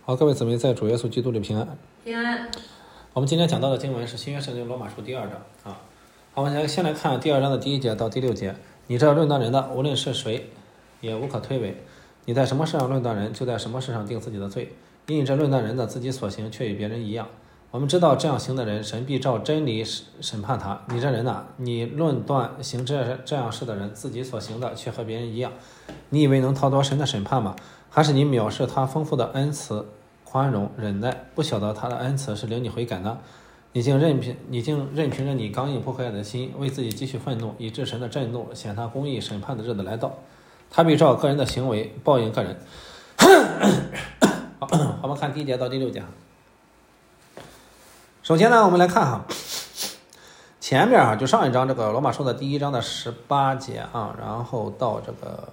好，各位姊妹在主耶稣基督里平安。 平安。 我们今天讲到的经文是新约圣经罗马书第2章啊。好，我们先来看第2章的第1节到第6节。你这论断人的，无论是谁，也无可推诿。你在什么事上论断人，就在什么事上定自己的罪。因你这论断人的，自己所行却与别人一样。我们知道这样行的人，神必照真理审判他。你这人呐，你论断行这样事的人，自己所行的却和别人一样。你以为能逃脱神的审判吗？还是你藐视他丰富的恩慈、宽容、忍耐，不晓得他的恩慈是领你悔改呢？你竟任凭着你刚硬不悔改的心，为自己积蓄愤怒，以致神的震怒显他公义审判的日子来到。他必照个人的行为报应个人。好，我们看第1节到第6节。首先呢，我们来看哈，前面就上一章这个罗马书的第1章的18节啊，然后到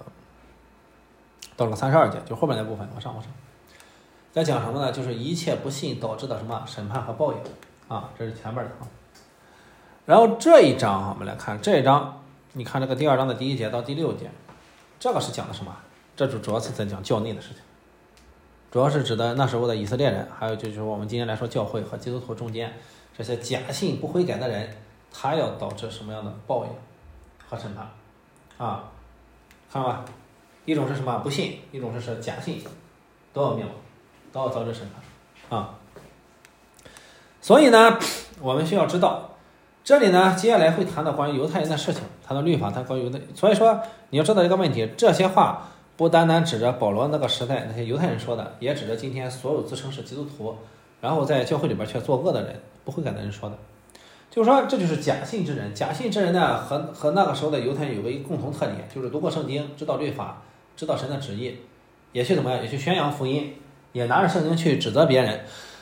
了32节，就后面那部分往上，在讲什么呢？就是一切不信导致的什么审判和报应啊，这是前面的啊。然后这一章啊，我们来看这一章，你看这个第2章的第1节到第6节，这个是讲的什么？这就主要是在讲教内的事情，主要是指的那时候的以色列人，还有就是我们今天来说教会和基督徒中间这些假信不悔改的人，他要导致什么样的报应和审判啊？看吧，一种是什么？不信，一种是假信，都要灭亡，都要遭致审判啊。所以呢，我们需要知道，这里呢接下来会谈到关于犹太人的事情，谈到律法，谈关于所以说你要知道一个问题，这些话不单单指着保罗那个时代那些犹太人说的，也指着今天所有自称是基督徒，然后在教会里边却作恶的人、不悔改的人说的。就是说，这就是假信之人。假信之人呢，和那个时候的犹太人有个一个共同特点，就是读过圣经，知道律法，知道神的旨意，也去怎么样，也去宣扬福音，也拿着圣经去指责别人，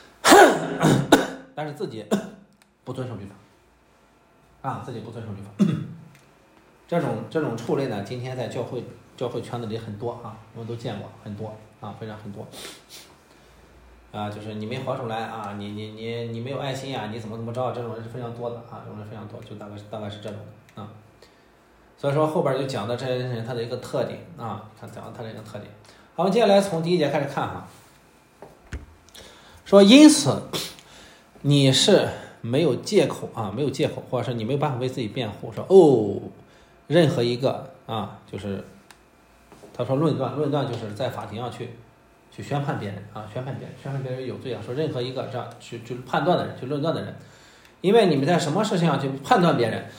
但是自己不遵守律法啊，自己不遵守律法。这种畜类呢，今天在教会圈子里很多啊，我们都见过很多啊，非常很多啊，就是你没活出来啊，你没有爱心啊，你怎么着，这种人是非常多的啊，这种人非常多，就大概是这种的啊。所以说后边就讲的这些人他的一个特点啊，他讲他的一个特点。好，我们接下来从第1节开始看哈，说因此你是没有借口啊，没有借口，或者是你没有办法为自己辩护，说任何一个啊，就是他说论断就是在法庭上去宣判别人啊，宣判别人有罪啊，说任何一个这样去判断的人，去论断的人，因为你们在什么事情上去判断别人，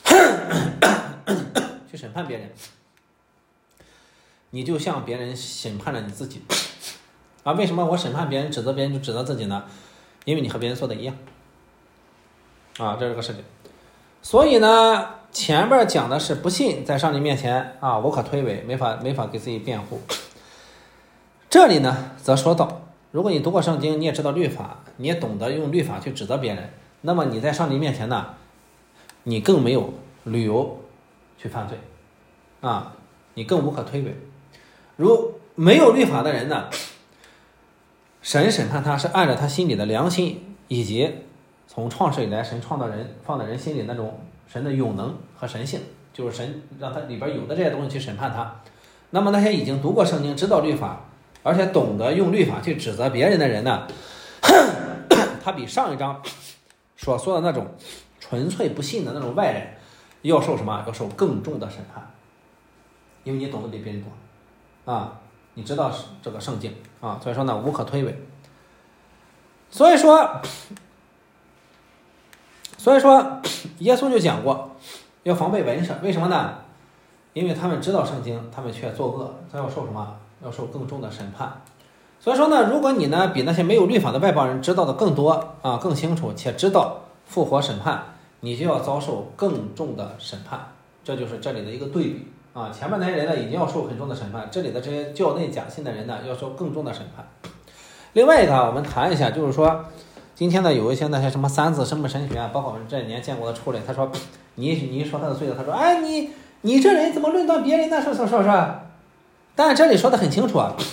去审判别人，你就像别人审判了你自己啊。为什么我审判别人、指责别人就指责自己呢？因为你和别人做的一样啊，这是个事情。所以呢，前边讲的是不信在上帝面前啊无可推诿，没法给自己辩护。这里呢则说到，如果你读过圣经，你也知道律法，你也懂得用律法去指责别人，那么你在上帝面前呢，你更没有理由去犯罪啊，你更无可推诿。如没有律法的人呢，神审判他是按照他心里的良心，以及从创世以来神创造人放在人心里那种神的永能和神性，就是神让他里边有的这些东西去审判他。那么那些已经读过圣经、知道律法，而且懂得用律法去指责别人的人呢，他比上一章所说的那种纯粹不信的那种外人要受什么？要受更重的审判，因为你懂得比别人多啊，你知道这个圣经啊，所以说呢无可推诿。所以说耶稣就讲过要防备文士，为什么呢？因为他们知道圣经，他们却作恶，他要受什么？要受更重的审判。所以说呢，如果你呢比那些没有律法的外邦人知道的更多啊，更清楚，且知道复活审判，你就要遭受更重的审判。这就是这里的一个对比啊。前面那些人呢已经要受很重的审判，这里的这些教内假信的人呢要受更重的审判。另外一个我们谈一下，就是说今天呢有一些那些什么三字生不神学，包括我们这几年见过的出来，他说你说他的罪了，他说哎你这人怎么论断别人呢？说但是这里说的很清楚啊。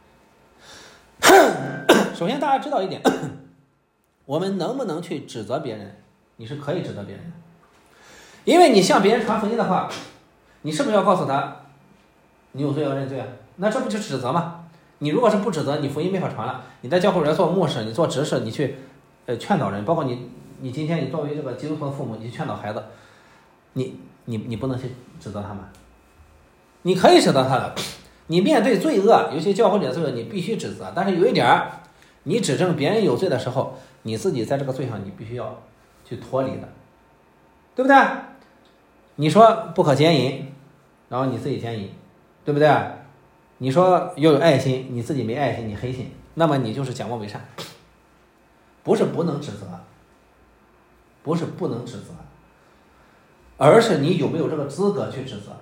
首先大家知道一点，我们能不能去指责别人？你是可以指责别人的，因为你向别人传福音的话，你是不是要告诉他你有罪要认罪啊？那这不就指责吗？ 你如果是不指责，你福音没法传了。你在教会里面做牧师，你做执事，你去劝导人，包括你今天你作为这个基督徒的父母，你去劝导孩子，你不能去指责他们，你可以指责他的。你面对罪恶，尤其教会里的罪恶，你必须指责。但是有一点，你指证别人有罪的时候，你自己在这个罪上你必须要去脱离的，对不对？你说不可奸淫，然后你自己奸淫，对不对？你说要有爱心，你自己没爱心，你黑心，那么你就是假冒伪善。不是不能指责，不是不能指责，而是你有没有这个资格去指责。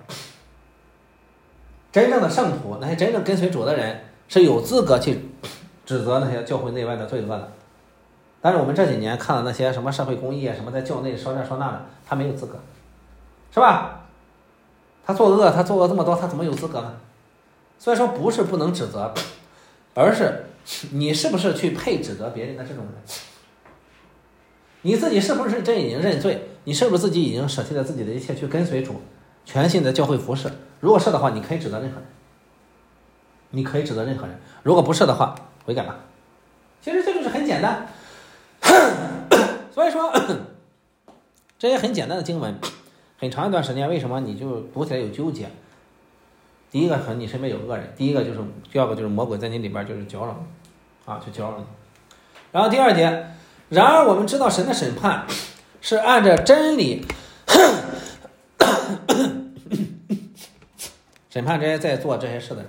真正的圣徒，那些真正跟随主的人是有资格去指责那些教会内外的罪恶的。但是我们这几年看了那些什么社会公益啊，什么在教内说这说那的，他没有资格，是吧？他作恶这么多，他怎么有资格呢？所以说不是不能指责，而是你是不是去配指责别人的这种人，你自己是不是真已经认罪，你是不是自己已经舍弃了自己的一切去跟随主，全信的教会服侍。如果是的话，你可以指责任何人，你可以指责任何人。如果不是的话，悔改吧。其实这就是很简单。所以说这些很简单的经文，很长一段时间为什么你就读起来有纠结？第一个和你身边有恶人，第二个就是魔鬼在你里边就是搅扰你去搅扰你。然后第二节，然而我们知道神的审判是按着真理审判这些在做这些事的人。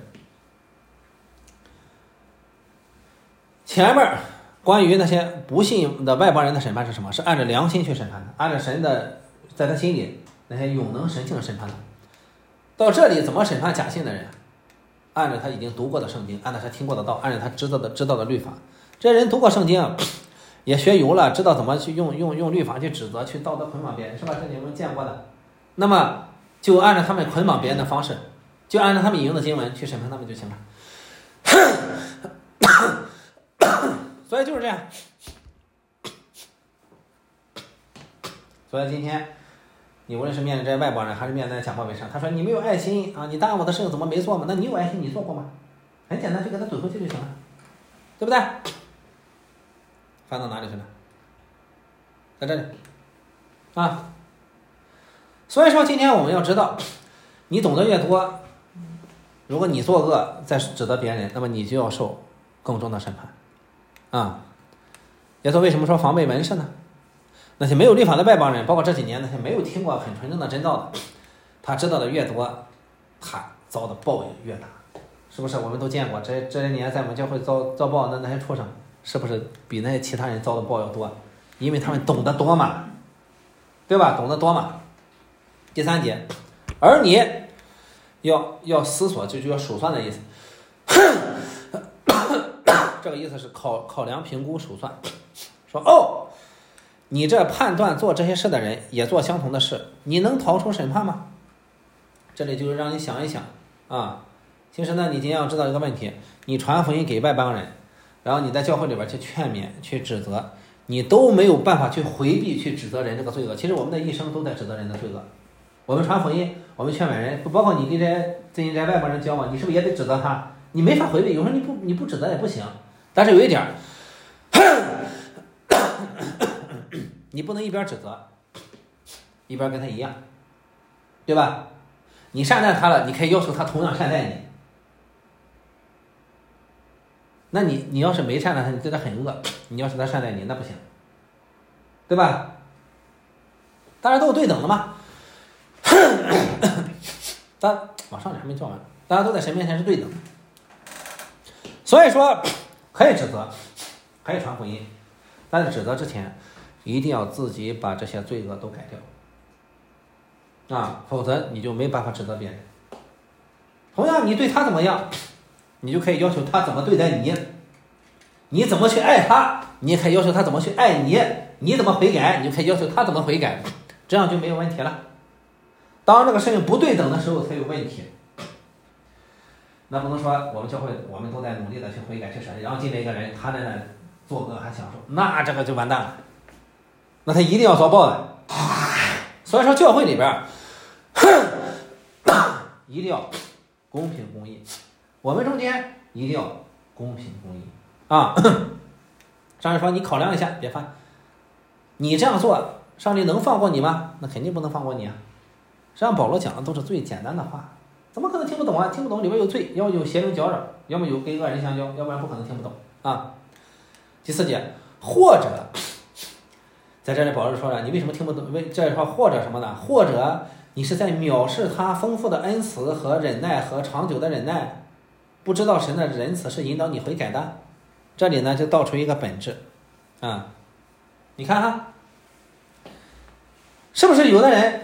前面关于那些不信的外邦人的审判是什么？是按照良心去审判的，按照神的在他心里那些永能神性审判的。到这里怎么审判假信的人？按照他已经读过的圣经，按照他听过的道，按照他知道的律法。这人读过圣经，也学油了，知道怎么去用律法去指责，去道德捆绑别人，是吧？这你们见过的。那么就按照他们捆绑别人的方式，就按照他们引用的经文去审判他们就行了。所以就是这样。所以今天你无论是面对这些外邦人，还是面对假冒伪善，他说你没有爱心啊，你答应我的事情怎么没做嘛？那你有爱心，你做过吗？很简单，就给他怼回去就行了，对不对？翻到哪里去了？在这里啊。所以说今天我们要知道，你懂得越多，如果你作恶在指责别人，那么你就要受更重的审判啊。耶稣为什么说防备文士呢？那些没有律法的外邦人，包括这几年那些没有听过很纯正的真道的，他知道的越多，他遭的报应越大，是不是？我们都见过这些年在我们教会遭报的那些畜生，是不是比那些其他人遭的报要多？因为他们懂得多嘛，对吧？懂得多嘛。第三节，而你要思索，就要数算的意思。这个意思是考量、评估、数算。说哦，你这判断做这些事的人也做相同的事，你能逃出审判吗？这里就是让你想一想啊。其实呢，你今天要知道一个问题，你传福音给外邦人，然后你在教会里边去劝勉、去指责，你都没有办法去回避、去指责人这个罪恶。其实我们的一生都在指责人的罪恶。我们传福音，我们劝勉人，不包括你跟这些外邦人交往，你是不是也得指责他？你没法回避，有时候你不指责也不行。但是有一点，你不能一边指责，一边跟他一样，对吧？你善待他了，你可以要求他同样善待你。那你要是没善待他，你对他很恶，你要是他善待你，那不行，对吧？大家都是对等的嘛。咱往上点还没叫完，大家都在神面前是对等的。所以说可以指责，可以传福音，但是指责之前一定要自己把这些罪恶都改掉啊，否则你就没办法指责别人。同样你对他怎么样，你就可以要求他怎么对待你，你怎么去爱他，你也可以要求他怎么去爱你，你怎么悔改，你就可以要求他怎么悔改，这样就没有问题了。当这个事情不对等的时候才有问题。那不能说我们教会我们都在努力的去悔改去舍，然后进来一个人他在那作恶还享受，那这个就完蛋了，那他一定要遭报的。所以说教会里边一定要公平公义，我们中间一定要公平公义啊。上帝说你考量一下，别犯。你这样做，上帝能放过你吗？那肯定不能放过你啊。实际上保罗讲的都是最简单的话，怎么可能听不懂啊？听不懂里边有罪，要有邪灵搅扰，要么有跟恶人相交，要不然不可能听不懂啊。第4节，或者在这里保罗说了，你为什么听不懂？这里说或者什么呢？或者你是在藐视他丰富的恩慈和忍耐和长久的忍耐，不知道神的仁慈是引导你悔改的。这里呢就道出一个本质啊，你看哈，是不是有的人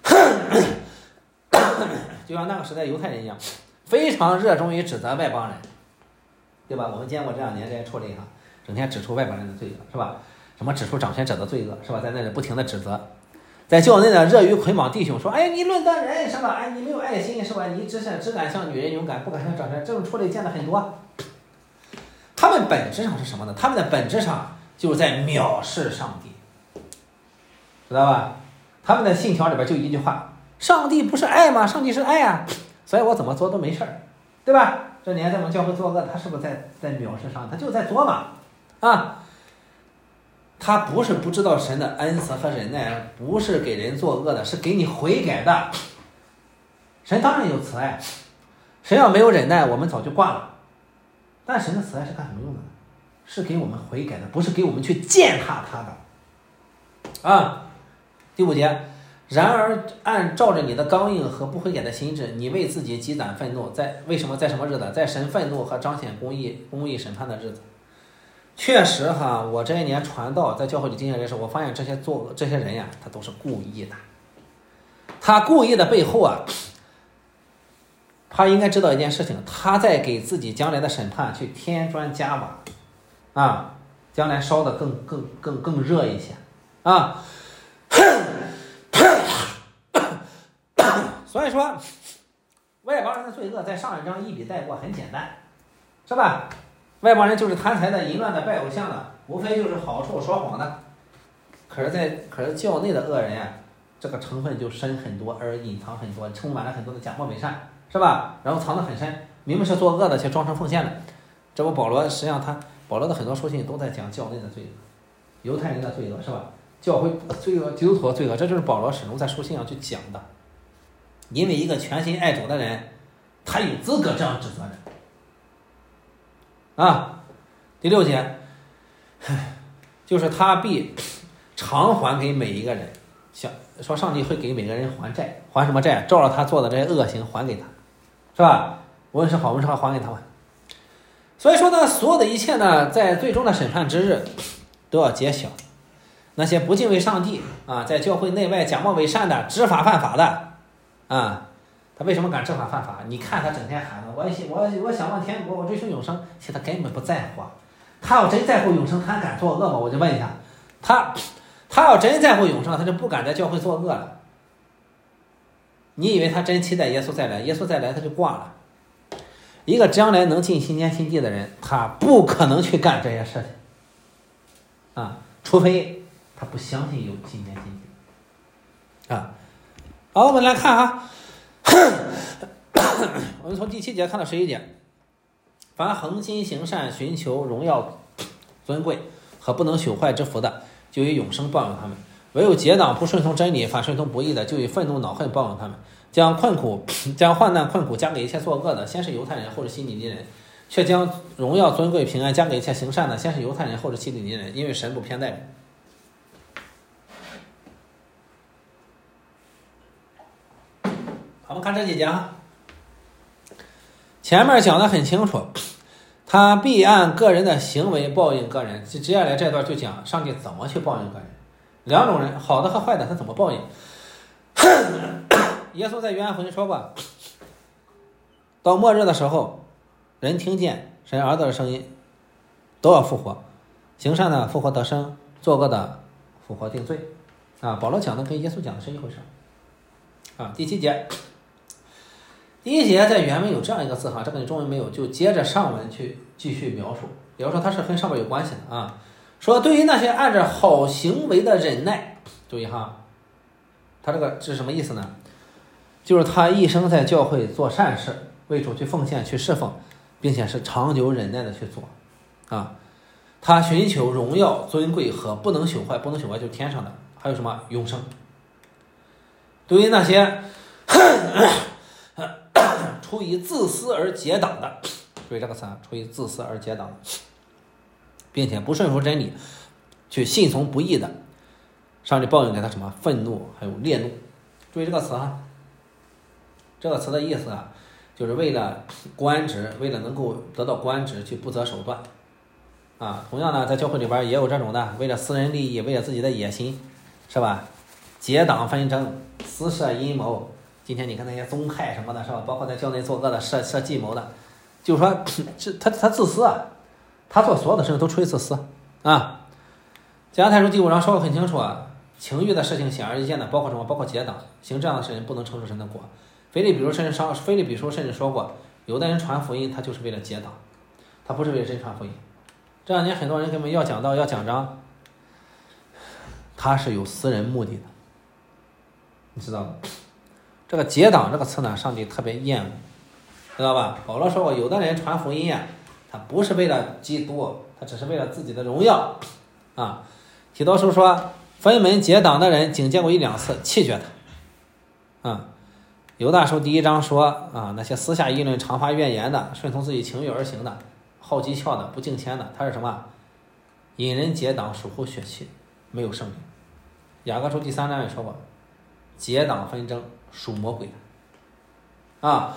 就像那个时代犹太人一样，非常热衷于指责外邦人，对吧？我们见过这2年这些处理哈，整天指出外邦人的罪恶，是吧？什么指出掌权者的罪恶，是吧？在那里不停的指责，在教内呢热于捆绑弟兄，说哎你论断人，是吧？哎你没有爱心，是吧？你只敢像女人勇敢，不敢像掌权，这种处理见的很多。他们本质上是什么呢？他们的本质上就是在藐视上帝，知道吧？他们的信条里边就一句话：上帝不是爱吗？上帝是爱啊，所以我怎么做都没事儿，对吧？这年在我们教会作恶，他是不是在藐视上帝？他就在作嘛，啊！他不是不知道神的恩慈和忍耐，不是给人作恶的，是给你悔改的。神当然有慈爱，神要没有忍耐，我们早就挂了。但神的慈爱是干什么用的呢？是给我们悔改的，不是给我们去践踏他的。啊，第5节，然而按照着你的刚硬和不悔改的心智，你为自己积攒愤怒，为什么在什么日子？在神愤怒和彰显公义审判的日子。确实哈，我这一年传道在教会里经验人士，我发现这些人呀，他都是故意的。他故意的背后啊，他应该知道一件事情，他在给自己将来的审判去添砖加瓦，啊，将来烧的更热一些，啊，所以说，外邦人的罪恶在上一章一笔带过，很简单，是吧？外邦人就是贪财的、淫乱的、拜偶像的，无非就是好处说谎的。可是教内的恶人呀，这个成分就深很多，而隐藏很多，充满了很多的假冒伪善，是吧？然后藏得很深，明明是作恶的，却装成奉献的。这不保罗实际上保罗的很多书信都在讲教内的罪恶，犹太人的罪恶，是吧？教会罪恶、基督徒的罪恶，这就是保罗始终在书信上去讲的。因为一个全心爱主的人，他有资格这样指责人。啊，第6节，就是他必偿还给每一个人，说上帝会给每个人还债，还什么债？照着他做的这些恶行还给他，是吧？无论是好无论是坏，还给他们。所以说呢，所有的一切呢，在最终的审判之日都要揭晓。那些不敬畏上帝啊，在教会内外假冒伪善的、知法犯法的啊。他为什么敢知法犯法？你看他整天喊的，我想望天国，我追求永生，其实他根本不在乎。他要真在乎永生，他敢作恶吗？我就问一下，他要真在乎永生，他就不敢在教会作恶了。你以为他真期待耶稣再来？耶稣再来他就挂了。一个将来能进新天新地的人，他不可能去干这些事情啊，除非他不相信有新天新地啊。好，我们来看哈。我们从第7节看到11节，凡恒心行善、寻求荣耀、尊贵和不能朽坏之福的，就以永生报应他们；唯有结党不顺从真理，反顺从不义的，就以愤怒恼恨报应他们。将患难困苦加给一切作恶的，先是犹太人，后是希利尼人；却将荣耀尊贵平安加给一切行善的，先是犹太人，后是希利尼人，因为神不偏待人。我们看这几节啊，前面讲得很清楚，他必按个人的行为报应个人。接下来这段就讲上帝怎么去报应个人，两种人，好的和坏的，他怎么报应。耶稣在约翰福音说过，到末日的时候，人听见神儿子的声音，都要复活，行善的复活得生，作恶的复活定罪。啊，保罗讲的跟耶稣讲的是一回事。啊，第7节。第1节在原文有这样一个字哈，这个你中文没有，就接着上文去继续描述。比如说它是跟上面有关系的啊。说对于那些按着好行为的忍耐，注意哈，他这个是什么意思呢？就是他一生在教会做善事，为主去奉献去侍奉， 并且是长久忍耐的去做啊。他寻求荣耀、尊贵和不能朽坏，不能朽坏就是天上的，还有什么永生。对于那些出于自私而结党的，注意这个词啊，出于自私而结党的，并且不顺服真理，去信从不义的，上帝报应给他什么愤怒，还有烈怒。注意这个词啊，这个词的意思啊，就是为了官职，为了能够得到官职，去不择手段啊。同样呢，在教会里边也有这种的，为了私人利益，为了自己的野心，是吧？结党纷争，私设阴谋。今天你看那些宗派什么的，是吧？包括在教内作恶的、设计谋的，就是说他自私啊，他做所有的事情都出于自私啊。加拉太书第5章说得很清楚啊，情欲的事情显而易见的，包括什么？包括结党，行这样的事情不能承受神的国。腓立比书甚至说过，有的人传福音，他就是为了结党，他不是为了真传福音。这两年很多人根本要讲道、要讲章，他是有私人目的的，你知道吗？这个结党这个词呢，上帝特别厌恶，知道吧？保罗说过，有的人传福音呀，他不是为了基督，他只是为了自己的荣耀啊。提多书说，分门结党的人仅见过1、2次，弃绝他啊。犹大书第1章说啊，那些私下议论、常发怨言的，顺从自己情欲而行的，好讥诮的，不敬虔的，他是什么？引人结党，属乎血气，没有圣灵。雅各书第3章也说过，结党纷争属魔鬼啊。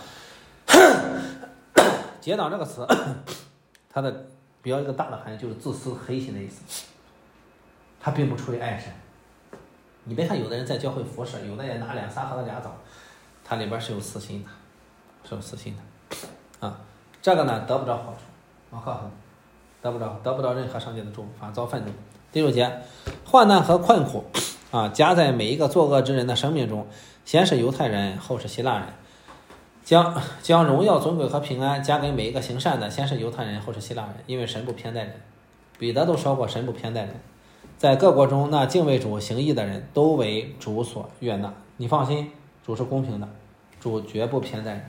结党这个词，它的比较一个大的含义就是自私、黑心的意思，他并不出于爱神。你别看有的人在教会服侍，有的人拿2、3盒的俩枣，他里边是有私心的，是有私心的啊。这个呢得不着好处，我告诉你，得不着任何上帝的祝福，反而遭愤怒。第6节，患难和困苦啊，加在每一个作恶之人的生命中，先是犹太人，后是希腊人。将荣耀、尊贵和平安加给每一个行善的，先是犹太人，后是希腊人，因为神不偏待人。彼得都说过，神不偏待人。在各国中，那敬畏主、行义的人都为主所悦纳。你放心，主是公平的，主绝不偏待人。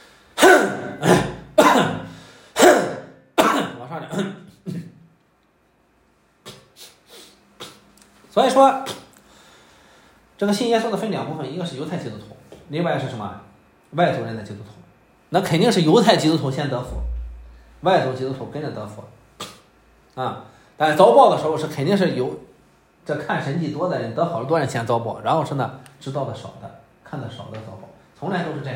往上点。所以说，这个信耶稣的分2部分，一个是犹太基督徒，另外是什么？外族人的基督徒。那肯定是犹太基督徒先得福，外族基督徒跟着得福啊。但是遭报的时候是肯定是有这看神迹多的人得好多人先遭报，然后是呢知道的少的看的少的遭报，从来都是这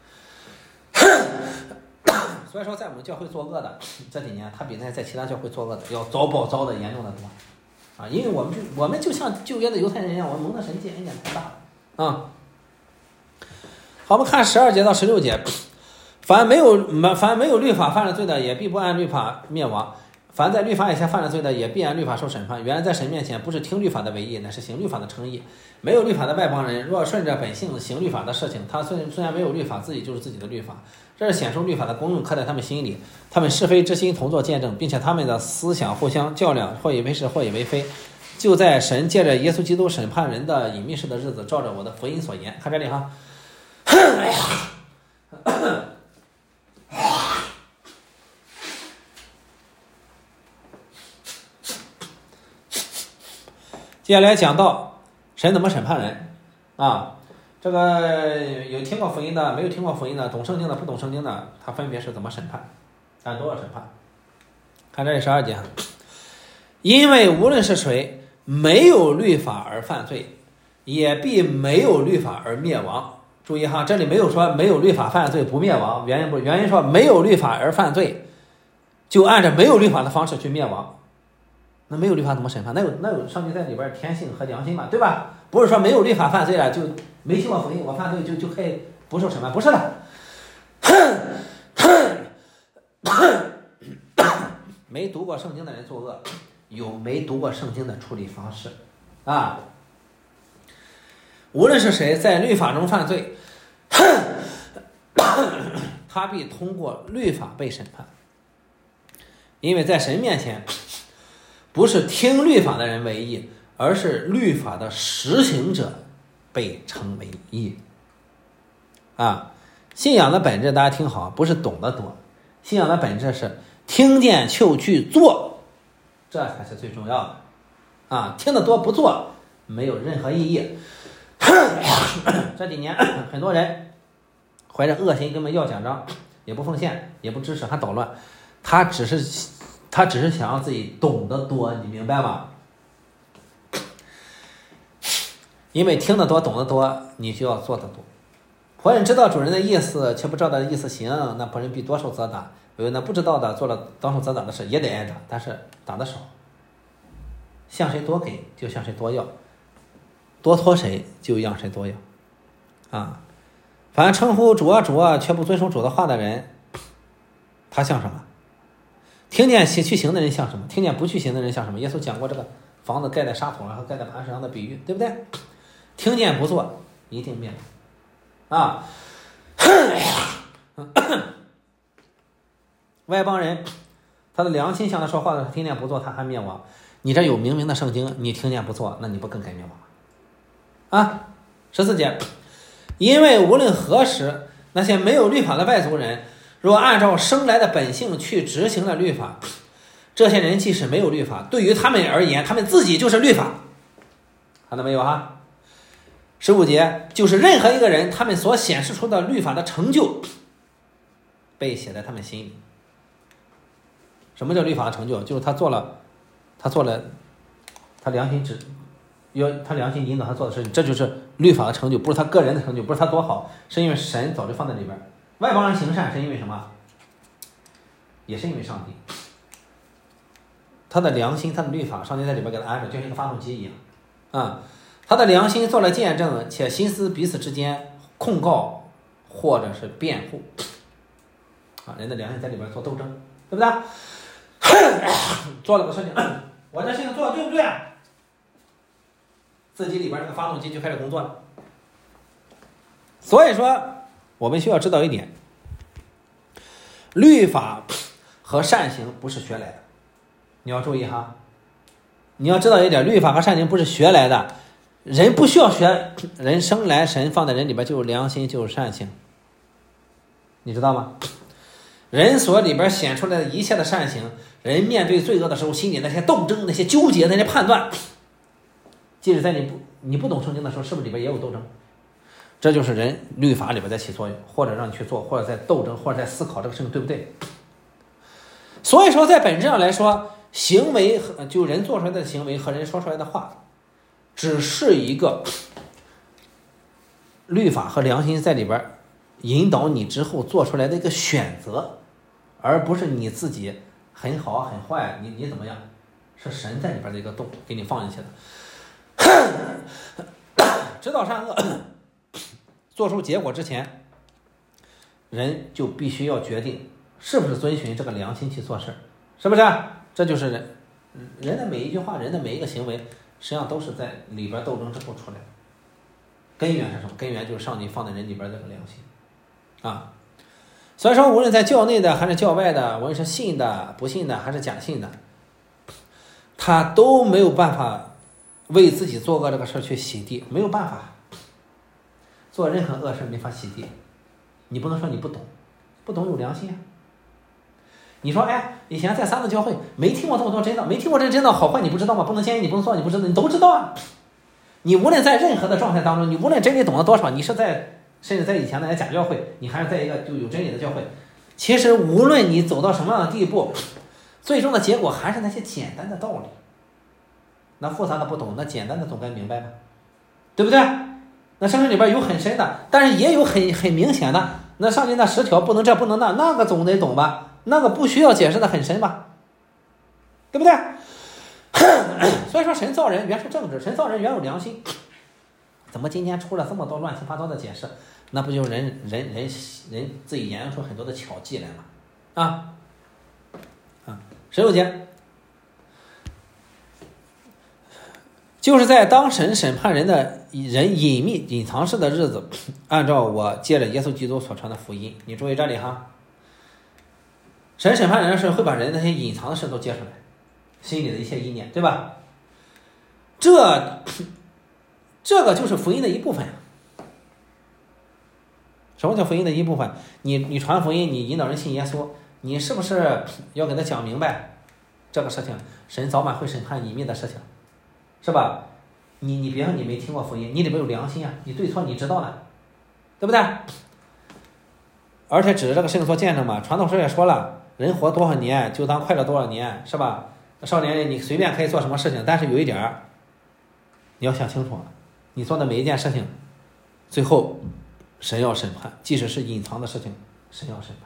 样。所以说在我们教会作恶的这几年，他比那在其他教会作恶的要遭报遭的严重的多啊。因为我们就像旧约的犹太人一样，我们蒙的神迹恩典太大了啊。好，我们看12节到16节，凡没有律法犯了罪的，也必不按律法灭亡；凡在律法以下犯了罪的，也必按律法受审判。原来在神面前，不是听律法的为义，乃是行律法的称义。没有律法的外邦人，若顺着本性行律法的事情，他虽然没有律法，自己就是自己的律法。这是显出律法的功用刻在他们心里，他们是非之心同作见证，并且他们的思想互相较量，或以为是，或以为非。就在神借着耶稣基督审判人的隐秘式的日子，照着我的福音所言。看这里哈。接下来讲到神怎么审判人啊。这个有听过福音的，没有听过福音的，懂圣经的，不懂圣经的，他分别是怎么审判，按多少审判。看这里12节，因为无论是谁没有律法而犯罪，也必没有律法而灭亡。注意哈，这里没有说没有律法犯罪不灭亡，原因说没有律法而犯罪，就按照没有律法的方式去灭亡。那没有律法怎么审判？那有上帝在里边天性和良心嘛，对吧？不是说没有律法犯罪了就没听过福音，我犯罪就可以不受审判，不是的。没读过圣经的人作恶，有没读过圣经的处理方式啊。无论是谁在律法中犯罪，他必通过律法被审判。因为在神面前，不是听律法的人为义，而是律法的实行者被称为义啊。信仰的本质大家听好，不是懂得多， 信仰的本质是听见就去做，这才是最重要的啊！听得多不做，没有任何意义。这几年很多人怀着恶心，根本要奖章，也不奉献，也不支持，还捣乱。他只是想让自己懂得多，你明白吗？因为听得多，懂得多，你就要做得多。仆人知道主人的意思，却不照他的意思行，那仆人必多受责打。有那不知道的，做了当受责打的事，也得挨打，但是打得少。向谁多给，就向谁多要；多托谁，就让谁多要。啊，反正称呼主啊主啊，却不遵守主的话的人，他像什么？听见去行的人像什么？听见不去行的人像什么？耶稣讲过这个房子盖在沙土上和盖在磐石上的比喻，对不对？听见不做，一定灭亡啊！外邦人，他的良心向他说话的，听见不做，他还灭亡。你这有明明的圣经，你听见不做，那你不更该灭亡吗？啊，14节，因为无论何时，那些没有律法的外族人，若按照生来的本性去执行了律法，这些人即使没有律法，对于他们而言，他们自己就是律法。看到没有哈？15节，就是任何一个人，他们所显示出的律法的成就，被写在他们心里。什么叫律法的成就？就是他做了，他良心他良心引导他做的事情，这就是律法的成就，不是他个人的成就，不是他多好，是因为神早就放在里边。外邦人行善是因为什么？也是因为上帝，他的良心，他的律法，上帝在里边给他安着，就像一个发动机一样啊。他的良心做了见证，且心思彼此之间控告或者是辩护啊，人的良心在里边做斗争，对不对？做了个事情，我这事情做的对不对？自己里边那个发动机就开始工作了。所以说，我们需要知道一点，律法和善行不是学来的，你要注意哈。你要知道一点，律法和善行不是学来的，人不需要学，人生来神放在人里边就有良心，就有善行，你知道吗？人所里边显出来的一切的善行，人面对罪恶的时候，心里那些斗争、那些纠结、那些判断，即使在你不懂圣经的时候，是不是里边也有斗争？这就是人律法里边在起作用，或者让你去做，或者在斗争，或者在思考这个事情对不对。所以说，在本质上来说，行为就人做出来的行为和人说出来的话，只是一个律法和良心在里边引导你之后做出来的一个选择，而不是你自己很好很坏，你怎么样？是神在里边的一个洞给你放进去的。知道善恶，做出结果之前，人就必须要决定是不是遵循这个良心去做事，是不是？这就是人的每一句话，人的每一个行为，实际上都是在里边斗争之后出来的。根源是什么？根源就是上帝放在人里边这个良心啊。所以说，无论在教内的还是教外的，无论是信的、不信的还是假信的，他都没有办法为自己做恶这个事去洗地，没有办法。做任何恶事没法洗地，你不能说你不懂，不懂有良心啊。你说，哎，以前在三个教会没听过这么多真道，没听过这真道好坏你不知道吗？不能奸淫，你不能做，你不知道，你都知道啊。你无论在任何的状态当中，你无论真理懂了多少，你是在甚至在以前那些假教会，你还是在一个就有真理的教会，其实无论你走到什么样的地步，最终的结果还是那些简单的道理。那复杂的不懂，那简单的总该明白吧，对不对？那圣经里边有很深的，但是也有很明显的。那上帝那10条不能这不能那个总得懂吧？那个不需要解释的很深吧，对不对？所以说神造人原是正直，神造人原有良心，怎么今天出了这么多乱七八糟的解释？那不就人自己研究出很多的巧计来吗？16节，就是在当神审判人的人隐秘隐藏式的日子，按照我借着耶稣基督所传的福音，你注意这里哈，神审判人的时候会把人那些隐藏的事都揭出来，心里的一切意念，对吧？这个就是福音的一部分。什么叫福音的一部分？你传福音，你引导人信耶稣， 你是不是要给他讲明白这个事情？神早晚会审判隐秘的事情，是吧？你别说你没听过福音，你里边有良心啊，你对错你知道呢，对不对？而且指着这个事情做见证嘛，传道书也说了，人活多少年就当快乐多少年，是吧？少年人你随便可以做什么事情，但是有一点你要想清楚，你做的每一件事情，最后神要审判，即使是隐藏的事情，神要审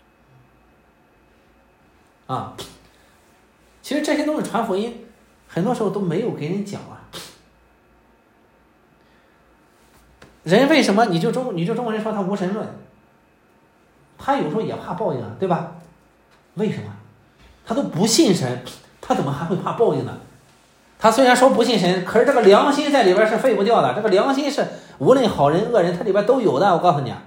判。啊，其实这些东西传福音，很多时候都没有给人讲啊。人为什么你就中国人说他无神论，他有时候也怕报应啊，对吧？为什么？他都不信神，他怎么还会怕报应呢？他虽然说不信神，可是这个良心在里边是废不掉的，这个良心是无论好人恶人，它里边都有的。我告诉你啊，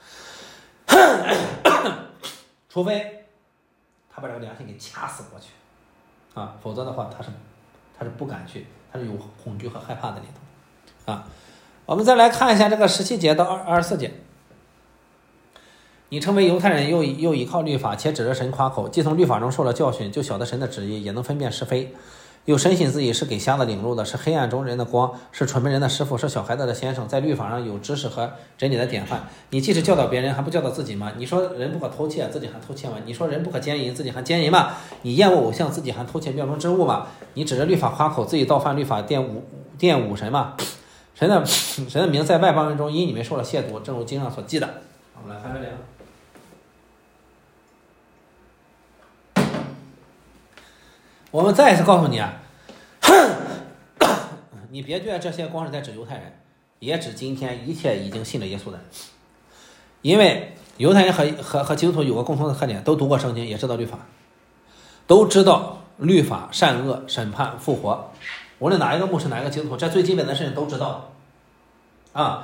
除非他把这个良心给掐死过去啊，否则的话他是不敢去，他是有恐惧和害怕的里头啊。我们再来看一下这个17节到24节。你成为犹太人，又依靠律法，且指着神夸口，既从律法中受了教训，就晓得神的旨意，也能分辨是非。又深信自己是给瞎子领路的，是黑暗中人的光，是蠢笨人的师傅，是小孩子的先生，在律法上有知识和真理的典范。你既是教导别人，还不教导自己吗？你说人不可偷窃，自己还偷窃吗？你说人不可奸淫，自己还奸淫吗？你厌恶偶像，自己还偷窃庙中之物吗？你指着律法夸口，自己倒犯律法，玷污神吗？神的名在外邦人中因你们受了亵渎，正如经上所记的。我们来看这里。我们再一次告诉你啊，你别觉得这些光是在指犹太人，也指今天一切已经信了耶稣的人。因为犹太人和基督徒有个共同的特点，都读过圣经，也知道律法，都知道律法、善恶、审判、复活。无论哪一个牧师，哪一个基督徒，这最基本的事情都知道啊。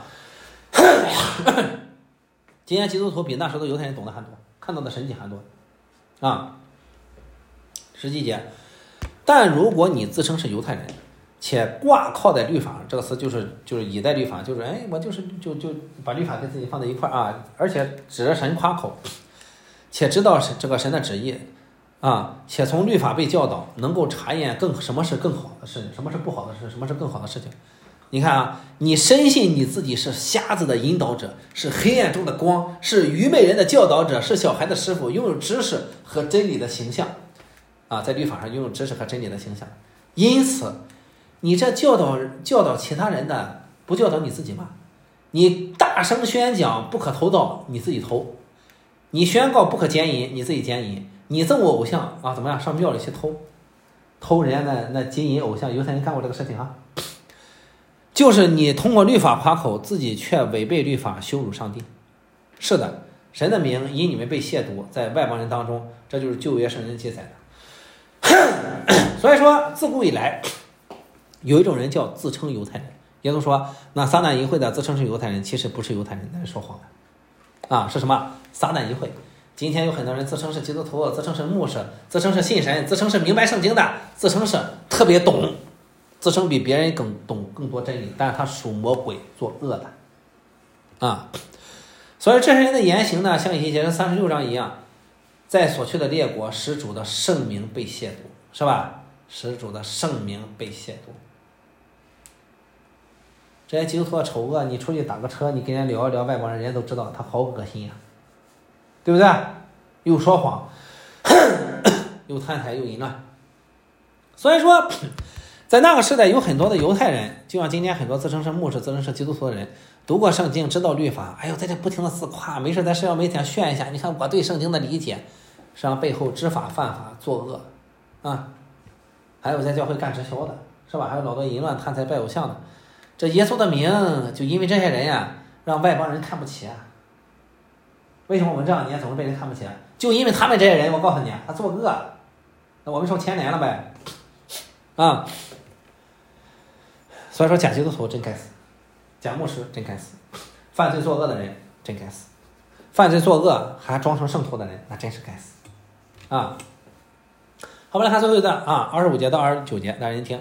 今天基督徒比那时候的犹太人懂得还多，看到的神迹还多啊。17节。但如果你自称是犹太人，且挂靠在律法上，这个词就是倚在律法，就是我就把律法跟自己放在一块啊，而且指着神夸口，且知道这个神的旨意啊，且从律法被教导，能够查验什么是更好的事，什么是不好的事，什么是更好的事情。你看啊，你深信你自己是瞎子的引导者，是黑暗中的光，是愚昧人的教导者，是小孩的师傅，拥有知识和真理的形象啊，在律法上拥有知识和真理的形象。因此你这教导其他人的，不教导你自己吗？你大声宣讲不可偷盗，你自己偷；你宣告不可奸淫，你自己奸淫；你憎恶偶像啊，怎么样？上庙里去偷人家那金银偶像，犹太人干过这个事情啊。就是你通过律法夸口，自己却违背律法，羞辱上帝。是的，神的名因你们被亵渎，在外邦人当中，这就是旧约圣经记载的。所以说自古以来有一种人叫自称犹太人。耶稣说那撒旦议会的自称是犹太人，其实不是犹太人，那是说谎的啊。是什么？撒旦议会。今天有很多人自称是基督徒，自称是牧师，自称是信神，自称是明白圣经的，自称是特别懂，自称比别人更懂更多真理，但是他属魔鬼作恶的啊。所以这些人的言行呢，像以西结36章一样，在所去的列国，使主的圣名被亵渎，是吧？使主的圣名被亵渎。这些基督徒的丑恶，你出去打个车，你跟人聊一聊，外国人人家都知道他好恶心呀，对不对？又说谎，又贪财又淫乱。所以说在那个时代有很多的犹太人，就像今天很多自称是牧师、自称是基督徒的人，读过圣经，知道律法，哎呦，在这不停的自夸，没事在社交媒体上炫一下，你看我对圣经的理解，实际上背后知法犯法作恶啊。还有在教会干直销的，是吧？还有老多淫乱贪财拜偶像的。这耶稣的名就因为这些人呀，让外邦人看不起啊。为什么我们这两年总是被人看不起啊？就因为他们这些人，我告诉你，他作恶，那我们受牵连了呗啊。所以说假基督徒真该死，假牧师真该死，犯罪作恶的人真该死，犯罪作恶还装成圣徒的人那真是该死啊。好，我们来看最后一段啊，25节到29节，大家听。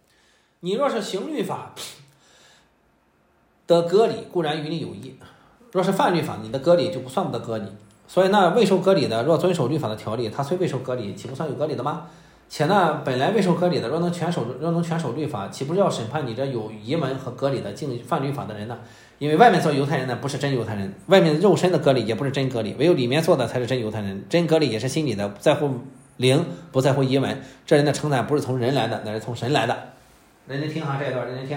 你若是行律法的割礼，固然与你有益； 若是犯律法，你的割礼就不算不得割礼。所以呢，未受割礼的，若遵守律法的条例，他虽未受割礼，岂不算有割礼的吗？且呢，本来未受割礼的，若能全守律法，岂不是要审判你这有遗文和割礼的竟犯律法的人呢？因为外面做犹太人呢，不是真犹太人；外面肉身的割礼也不是真割礼，唯有里面做的才是真犹太人。真割礼也是心里的，不在乎灵，不在乎遗文。这人的称赞不是从人来的，乃是从神来的。认真听哈，这一段认真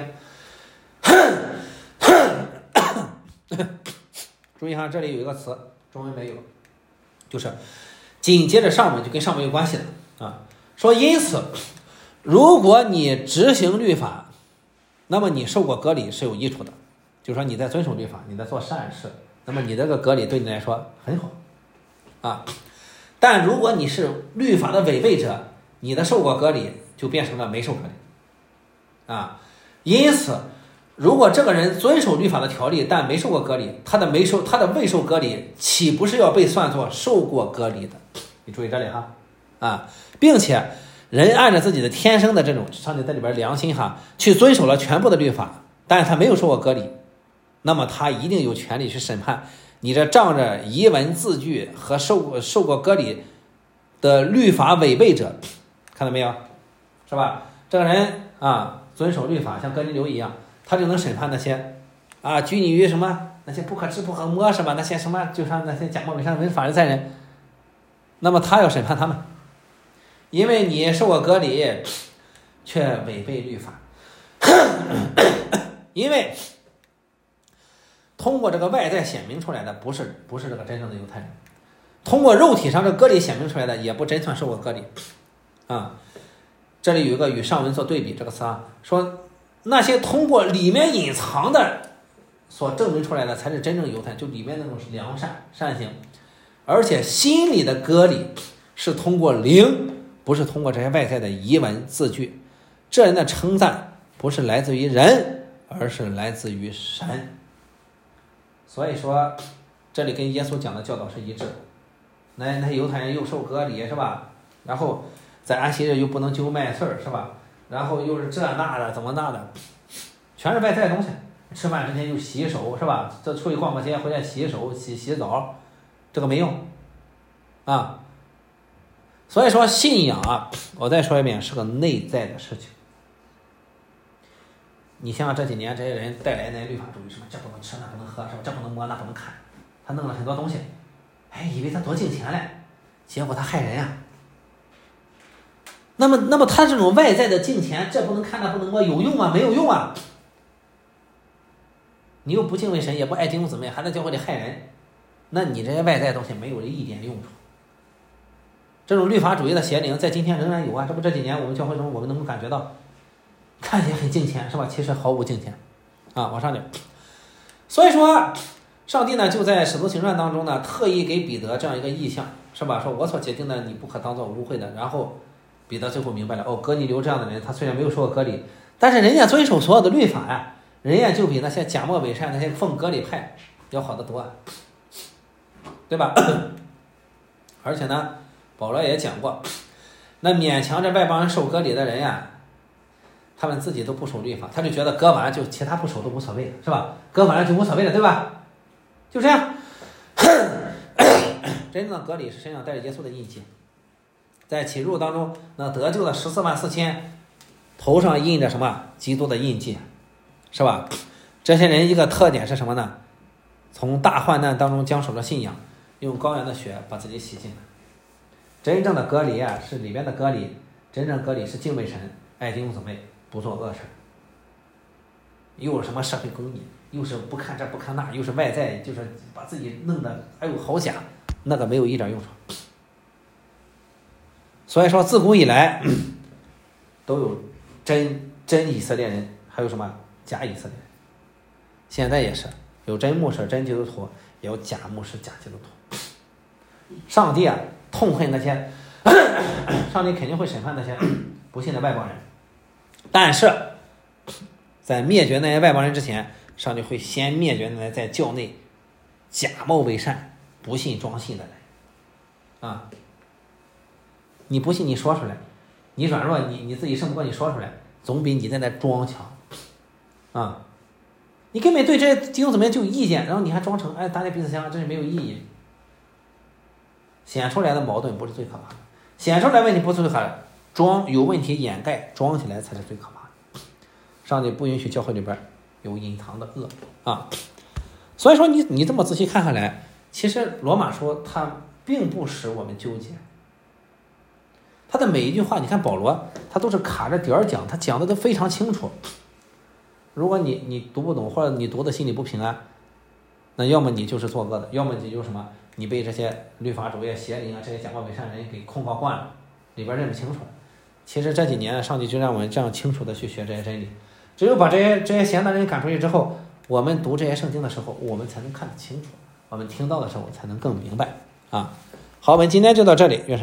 听。注意哈，这里有一个词，中文没有，就是紧接着上文，就跟上文有关系的啊。说因此，如果你执行律法，那么你受过割礼是有益处的，就是说你在遵守律法，你在做善事，那么你这个割礼对你来说很好啊。但如果你是律法的违背者，你的受过割礼就变成了没受割礼啊。因此，如果这个人遵守律法的条例，但没受过割礼，他的未受割礼，岂不是要被算作受过割礼的？你注意这里哈啊，并且人按照自己的天生的这种上帝在里边良心哈，去遵守了全部的律法，但是他没有受过割礼，那么他一定有权利去审判你这仗着遗文字句和受过割礼的律法违背者，看到没有？是吧？这个人啊，遵守律法像哥尼流一样，他就能审判那些啊拘泥于什么那些不可知不可摸是吧？那些什么就像那些假冒伪善的法利赛人，那么他要审判他们，因为你受过割礼却违背律法。因为通过这个外在显明出来的不是这个真正的犹太人，通过肉体上这割礼显明出来的也不真算受过割礼啊。这里有一个与上文做对比这个词啊，说那些通过里面隐藏的所证明出来的才是真正犹太，就里面那种良善行，而且心里的割礼是通过灵，不是通过这些外在的遗文字句。这人的称赞不是来自于人，而是来自于神。所以说这里跟耶稣讲的教导是一致的。那些犹太人又受割礼是吧，然后在安息日又不能揪麦穗是吧，然后又是这那的怎么那的，全是外在的东西。吃饭之前又洗手是吧，这出去逛个街回来洗手洗澡，这个没用啊。所以说信仰啊，我再说一遍，是个内在的事情。你像这几年这些人带来那些律法主义，什么这不能吃那不能喝是吧，这不能摸那不能看，他弄了很多东西，以为他多敬虔嘞，结果他害人呀。那么他这种外在的敬虔，这不能看那不能摸，有用吗？没有用啊。你又不敬畏神，也不爱弟兄姊妹，还在教会里害人，那你这些外在的东西没有一点用处。这种律法主义的邪灵在今天仍然有啊，这不这几年我们教会中我们能够感觉到，看起来很敬虔是吧，其实毫无敬虔啊。往上点，所以说上帝呢就在使徒行传当中呢特意给彼得这样一个意象是吧，说我所决定的你不可当作污秽的。然后彼得最后明白了，哥尼流这样的人，他虽然没有受过割礼，但是人家遵守所有的律法呀，人家就比那些假冒伪善那些奉割礼派要好得多，对吧？而且呢保罗也讲过，那勉强这外邦人受割礼的人呀，他们自己都不守律法，他就觉得割完就其他不守都无所谓是吧，割完了就无所谓了，对吧？就这样。真正的割礼是身上带着耶稣的印记，在启示录当中那得救的14万4千头上印着什么？基督的印记是吧？这些人一个特点是什么呢？从大患难当中僵守了信仰，用羔羊的血把自己洗净了。真正的割礼啊，是里面的割礼，真正割礼是敬畏神，爱弟兄姊妹，不做恶事，又是什么社会公义，又是不看这不看那，又是外在，就是把自己弄得好假，那个没有一点用处。所以说自古以来都有真以色列人，还有什么假以色列人，现在也是有真牧师真基督徒，也有假牧师假基督徒。上帝啊痛恨那些上帝肯定会审判那些不信的外邦人，但是在灭绝那些外邦人之前，上帝会先灭绝那些在教内假冒伪善不信装信的人啊。你不信你说出来，你软弱你自己胜不过你说出来，总比你在那装强啊。 你根本对这些弟兄姊妹就有意见，然后你还装成大家彼此相爱，真是没有意义。显出来的矛盾不是最可怕的，显出来问题不是最可怕的，装有问题掩盖装起来才是最可怕的。上帝不允许教会里边有隐藏的恶啊。所以说你这么仔细看下来，其实罗马书它并不使我们纠结，他的每一句话，你看保罗他都是卡着点儿讲，他讲的都非常清楚。如果你读不懂，或者你读的心里不平安，那要么你就是作恶的，要么你就是什么，你被这些律法主义、邪灵啊这些假冒伪善人给控告惯了，里边认不清楚。其实这几年上帝就让我们这样清楚的去学这些真理，只有把这些闲的人赶出去之后，我们读这些圣经的时候，我们才能看得清楚，我们听到的时候才能更明白啊。好，我们今天就到这里，愿